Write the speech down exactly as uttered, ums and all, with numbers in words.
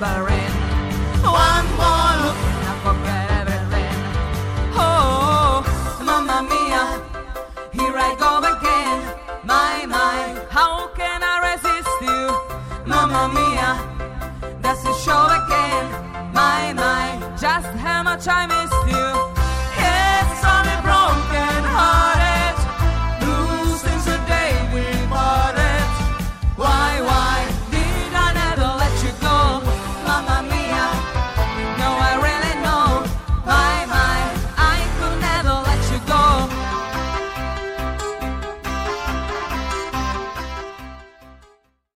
but rain. One more look and I forget everything. Oh, mamma mia, here I go again. My, my, how can I resist you? Mamma mia, that's the show again. My, my, just how much I miss